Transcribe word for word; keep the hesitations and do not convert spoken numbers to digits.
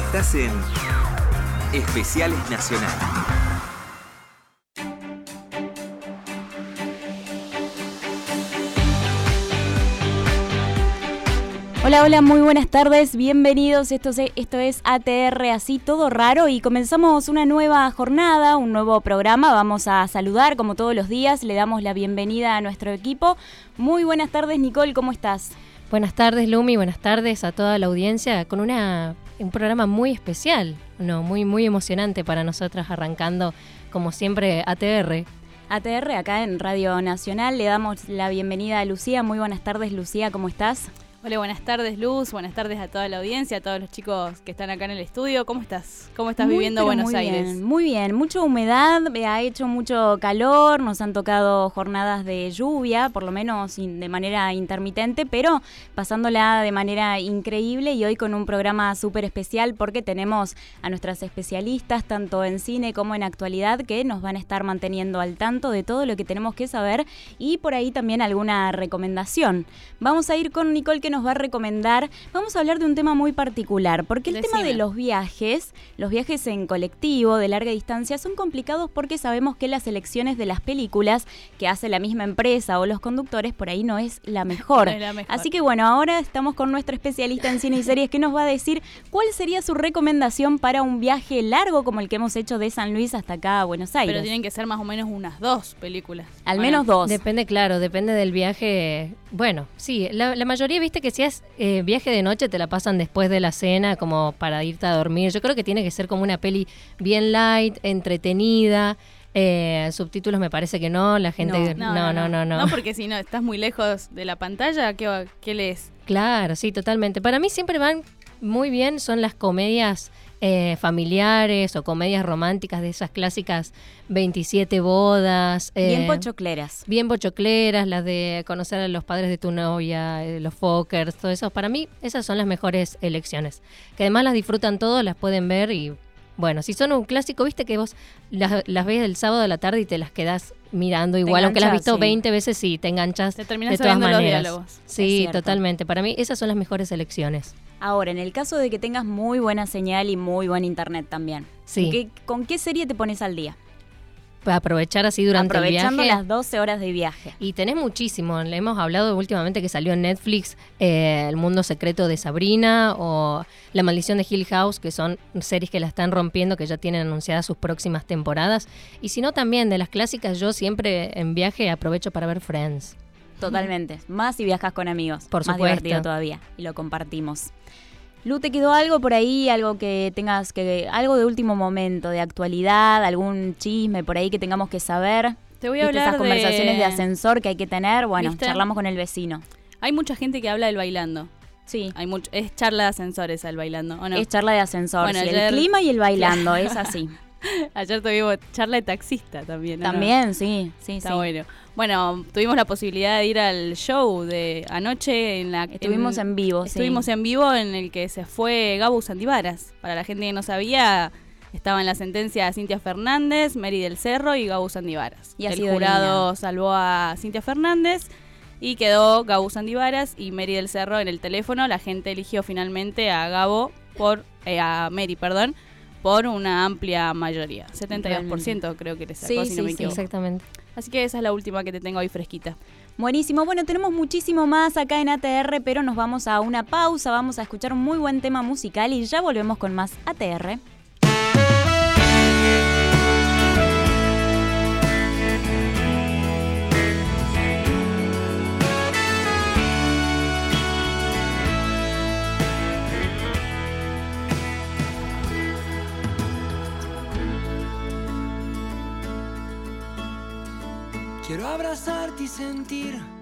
Estás en Especiales Nacional. Hola, hola, muy buenas tardes, bienvenidos, esto es, esto es A T R, así todo raro, y comenzamos una nueva jornada, un nuevo programa. Vamos a saludar como todos los días, le damos la bienvenida a nuestro equipo. Muy buenas tardes, Nicole, ¿cómo estás? Buenas tardes, Lumi, buenas tardes a toda la audiencia con una, un programa muy especial, no, muy, muy emocionante para nosotras, arrancando como siempre A T R. A T R acá en Radio Nacional, le damos la bienvenida a Lucía. Muy buenas tardes, Lucía, ¿cómo estás? Hola, buenas tardes, Luz, buenas tardes a toda la audiencia, a todos los chicos que están acá en el estudio. ¿Cómo estás? ¿Cómo estás muy, viviendo Buenos muy Aires? Bien, muy bien, mucha humedad, ha hecho mucho calor, nos han tocado jornadas de lluvia, por lo menos de manera intermitente, pero pasándola de manera increíble, y hoy con un programa súper especial porque tenemos a nuestras especialistas, tanto en cine como en actualidad, que nos van a estar manteniendo al tanto de todo lo que tenemos que saber y por ahí también alguna recomendación. Vamos a ir con Nicole, que nos va a recomendar. Vamos a hablar de un tema muy particular, porque el Decime. tema de los viajes, los viajes en colectivo de larga distancia son complicados porque sabemos que las selecciones de las películas que hace la misma empresa o los conductores por ahí no es la mejor. No es la mejor. Así que bueno, ahora estamos con nuestro especialista en cine y series que nos va a decir cuál sería su recomendación para un viaje largo como el que hemos hecho de San Luis hasta acá a Buenos Aires. Pero tienen que ser más o menos unas dos películas. Al bueno, menos dos. Depende, claro, depende del viaje. Bueno, sí, la, la mayoría, viste que si es eh, viaje de noche te la pasan después de la cena como para irte a dormir. Yo creo que tiene que ser como una peli bien light, entretenida. Eh, subtítulos me parece que no, la gente... No, no, no, no, no, no. No, porque si no estás muy lejos de la pantalla, ¿qué, qué lees? Claro, sí, totalmente. Para mí siempre van muy bien, son las comedias eh, familiares o comedias románticas de esas clásicas veintisiete bodas. Eh, bien pochocleras. Bien pochocleras, las de conocer a los padres de tu novia, eh, los Fockers, todo eso. Para mí esas son las mejores elecciones. Que además las disfrutan todos, las pueden ver y... Bueno, si son un clásico, viste que vos las, las ves el sábado a la tarde y te las quedás mirando igual, aunque las has visto sí. veinte veces y te enganchas te terminas de todas maneras. Los diálogos. Sí, totalmente. Para mí esas son las mejores elecciones. Ahora, en el caso de que tengas muy buena señal y muy buen internet también, sí. ¿qué, ¿con qué serie te pones al día? Para aprovechar así durante el viaje. Aprovechando las doce horas de viaje. Y tenés muchísimo. Le hemos hablado últimamente que salió en Netflix eh, El mundo secreto de Sabrina o La maldición de Hill House, que son series que la están rompiendo, que ya tienen anunciadas sus próximas temporadas. Y si no, también de las clásicas, yo siempre en viaje aprovecho para ver Friends. Totalmente. Más si viajas con amigos. Por Más supuesto. Divertido todavía. Y lo compartimos. Lu, ¿te quedó algo por ahí? Algo que tengas que... Algo de último momento, de actualidad, algún chisme por ahí que tengamos que saber. Te voy a ¿Viste hablar esas conversaciones de... de ascensor que hay que tener? Bueno, ¿Viste? Charlamos con el vecino. Hay mucha gente que habla del bailando. Sí. Hay mucho... Es charla de ascensores el bailando, ¿o no? Es charla de ascensor, bueno, sí, ayer... el clima y el bailando, es así. Ayer tuvimos charla de taxista también, ¿no? También, sí, sí, Está sí. bueno. Bueno, tuvimos la posibilidad de ir al show de anoche en la... Estuvimos en, en vivo, Estuvimos sí. en vivo en el que se fue Gabo Santivaras. Para la gente que no sabía, estaba en la sentencia Cintia Fernández, Mary del Cerro y Gabo Santivaras. Y ha el sido jurado eliminado. Salvó a Cintia Fernández y quedó Gabo Santivaras y Mary del Cerro en el teléfono. La gente eligió finalmente a Gabo por... Eh, a Mary, perdón, por una amplia mayoría. setenta y dos por ciento creo que le sacó, sí, si sí, no me sí, equivoco. Exactamente. Así que esa es la última que te tengo ahí fresquita. Buenísimo. Bueno, tenemos muchísimo más acá en A T R, pero nos vamos a una pausa. Vamos a escuchar un muy buen tema musical y ya volvemos con más A T R. Quiero abrazarte y sentir